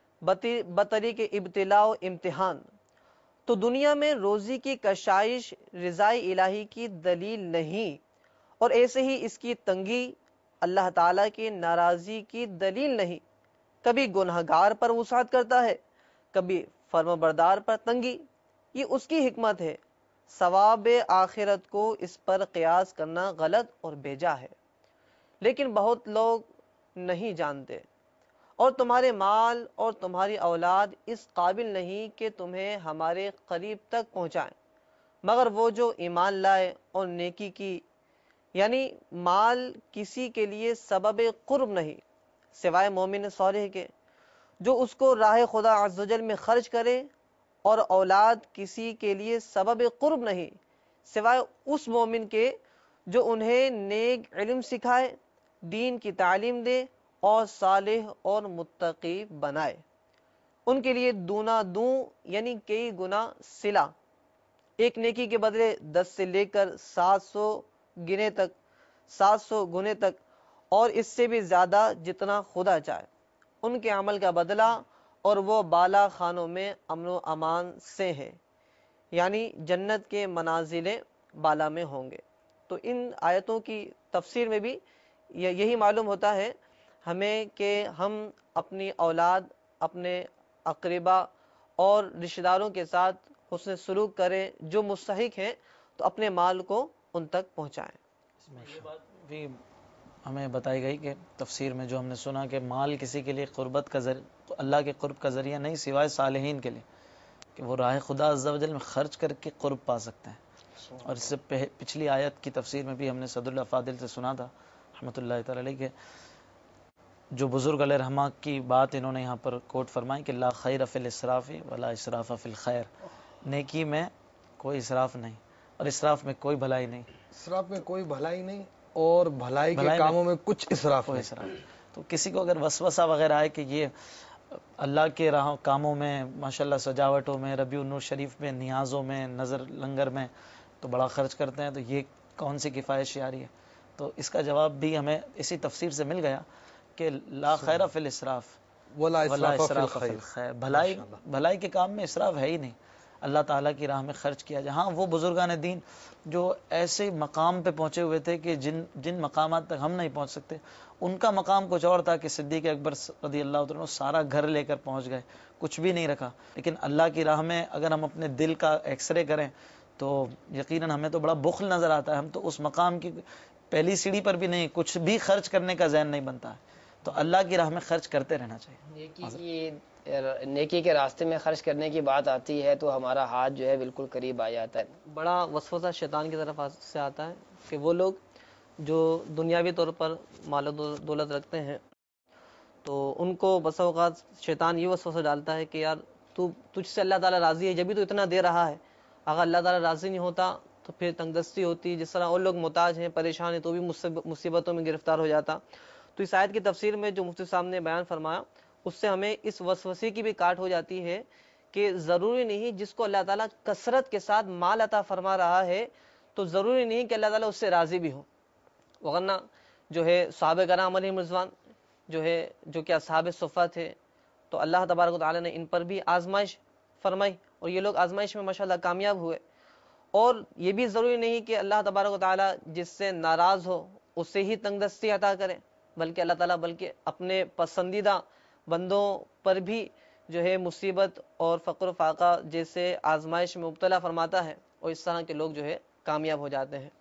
بطریق ابتلاء و امتحان، تو دنیا میں روزی کی کشائش رضائے الہی کی دلیل نہیں، اور ایسے ہی اس کی تنگی اللہ تعالیٰ کی ناراضی کی دلیل نہیں۔ کبھی گنہگار پر وسعت کرتا ہے، کبھی فرمانبردار پر تنگی، یہ اس کی حکمت ہے۔ ثواب آخرت کو اس پر قیاس کرنا غلط اور بیجا ہے، لیکن بہت لوگ نہیں جانتے، اور تمہارے مال اور تمہاری اولاد اس قابل نہیں کہ تمہیں ہمارے قریب تک پہنچائیں، مگر وہ جو ایمان لائے اور نیکی کی، یعنی مال کسی کے لیے سبب قرب نہیں سوائے مومن صالح کے جو اس کو راہ خدا عز و جل میں خرچ کرے، اور اولاد کسی کے لیے سبب قرب نہیں سوائے اس مومن کے جو انہیں نیک علم سکھائے، دین کی تعلیم دے اور صالح اور متقی بنائے۔ ان کے لیے دونا دوں یعنی کئی گنا صلہ، ایک نیکی کے بدلے دس سے لے کر سات سو گنے تک سات سو گنے تک اور اس سے بھی زیادہ جتنا خدا چاہے، ان کے عمل کا بدلہ، اور وہ بالا خانوں میں امن و امان سے ہے، یعنی جنت کے منازل بالا میں ہوں گے۔ تو ان آیتوں کی تفسیر میں بھی یہی معلوم ہوتا ہے ہمیں کہ ہم اپنی اولاد، اپنے اقربا اور رشتہ داروں کے ساتھ حسن سلوک کریں، جو مستحق ہیں تو اپنے مال کو ان تک پہنچائیں۔ یہ بات بھی ہمیں بتائی گئی کہ تفسیر میں جو ہم نے سنا کہ مال کسی کے لیے قربت کا ذریعہ، اللہ کے قرب کا ذریعہ نہیں سوائے صالحین کے لیے، کہ وہ راہ خدا عز و جل میں خرچ کر کے قرب پا سکتے ہیں۔ اور اس سے پچھلی آیت کی تفسیر میں بھی ہم نے صدر اللہ فاضل سے سنا تھا رحمۃ اللہ تعالی علیہ کہ جو بزرگ علیہ رحمہ کی بات انہوں نے یہاں پر کوٹ فرمائی کہ لا خیر فی الاسراف ولا اسراف فی الخیر، نیکی میں کوئی اسراف نہیں اور اسراف میں کوئی بھلائی نہیں، اسراف میں کوئی بھلائی نہیں اور بھلائی کے کاموں میں کچھ اسراف کوئی نہیں۔ اسراف۔ تو کسی کو اگر وسوسہ وغیرہ ہے کہ یہ اللہ کے راہ کاموں میں ماشاءاللہ سجاوٹوں میں، ربیع النور شریف میں، نیازوں میں، نظر لنگر میں تو بڑا خرچ کرتے ہیں، تو یہ کون سی کفایت شعاری ہے؟ تو اس کا جواب بھی ہمیں اسی تفسیر سے مل گیا کہ لا خیر فی الاسراف ولا ولا اسراف فی اسراف فی الخیر۔ الخیر، بھلائی بھلائی کے کام میں اسراف ہے ہی نہیں، اللہ تعالیٰ کی راہ میں خرچ کیا جائے۔ ہاں وہ بزرگان دین جو ایسے مقام پہ پہنچے ہوئے تھے کہ جن جن مقامات تک ہم نہیں پہنچ سکتے، ان کا مقام کچھ اور تھا کہ صدیق اکبر رضی اللہ عنہ سارا گھر لے کر پہنچ گئے، کچھ بھی نہیں رکھا۔ لیکن اللہ کی راہ میں اگر ہم اپنے دل کا ایکس رے کریں تو یقیناً ہمیں تو بڑا بخل نظر آتا ہے، ہم تو اس مقام کی پہلی سیڑھی پر بھی نہیں، کچھ بھی خرچ کرنے کا ذہن نہیں بنتا ہے۔ تو اللہ کی راہ میں خرچ کرتے رہنا چاہیے۔ نیکی کی نیکی کے راستے میں خرچ کرنے کی بات آتی ہے تو ہمارا ہاتھ جو ہے بالکل قریب آ جاتا ہے۔ بڑا وسوسہ شیطان کی طرف سے آتا ہے کہ وہ لوگ جو دنیاوی طور پر مال و دولت رکھتے ہیں تو ان کو بسا اوقات شیطان یہ وسوسہ ڈالتا ہے کہ یار تو تجھ سے اللہ تعالیٰ راضی ہے جبھی تو اتنا دے رہا ہے، اگر اللہ تعالیٰ راضی نہیں ہوتا تو پھر تنگ دستی ہوتی، جس طرح اور لوگ محتاج ہیں، پریشان ہیں، تو بھی مصیبتوں میں گرفتار ہو جاتا۔ تو اس آیت کی تفسیر میں جو مفتی صاحب نے بیان فرمایا اس سے ہمیں اس وسوسے کی بھی کاٹ ہو جاتی ہے کہ ضروری نہیں جس کو اللہ تعالیٰ کثرت کے ساتھ مال عطا فرما رہا ہے تو ضروری نہیں کہ اللہ تعالیٰ اس سے راضی بھی ہو، ورنہ جو ہے صحابہ کرام علیہم رضوان جو ہے جو کہ اصحاب صفہ تھے تو اللہ تبارک و تعالیٰ نے ان پر بھی آزمائش فرمائی اور یہ لوگ آزمائش میں ماشاءاللہ کامیاب ہوئے۔ اور یہ بھی ضروری نہیں کہ اللہ تبارک و تعالیٰ جس سے ناراض ہو اس سے ہی تنگ دستی عطا کرے، بلکہ اللہ تعالیٰ بلکہ اپنے پسندیدہ بندوں پر بھی جو ہے مصیبت اور فقر و فاقہ جیسے آزمائش میں مبتلا فرماتا ہے اور اس طرح کے لوگ جو ہے کامیاب ہو جاتے ہیں۔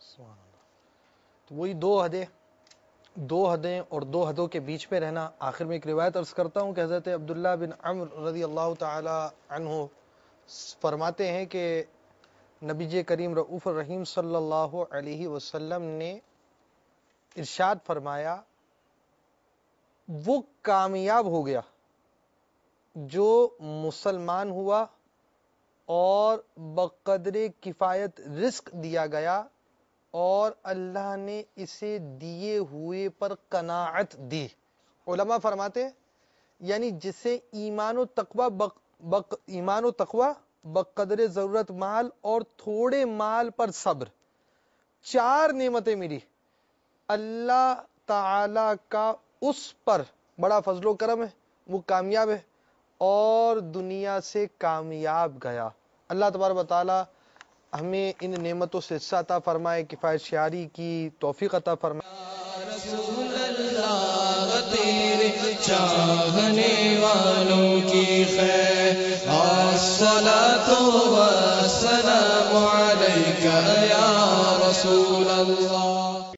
تو وہی دو حدیں دو حدیں اور دو حدوں کے بیچ میں رہنا۔ آخر میں ایک روایت عرض کرتا ہوں کہ حضرت عبداللہ بن عمر رضی اللہ تعالی عنہ فرماتے ہیں کہ نبی کریم رؤوف الرحیم صلی اللہ علیہ وسلم نے ارشاد فرمایا، وہ کامیاب ہو گیا جو مسلمان ہوا اور بقدر کفایت رزق دیا گیا اور اللہ نے اسے دیے ہوئے پر قناعت دی۔ علماء فرماتے ہیں یعنی جسے ایمان و تقوی بق بق ایمان و تقوی بقدر ضرورت مال اور تھوڑے مال پر صبر، چار نعمتیں ملی، اللہ تعالی کا اس پر بڑا فضل و کرم ہے، وہ کامیاب ہے اور دنیا سے کامیاب گیا۔ اللہ تبارک و تعالی ہمیں ان نعمتوں سے حصہ عطا فرمائے، کفایت شعاری کی توفیق عطا فرمائے۔ رسول اللہ تیرے چاہنے والوں کی خیر، الصلاۃ والسلام علیک یا رسول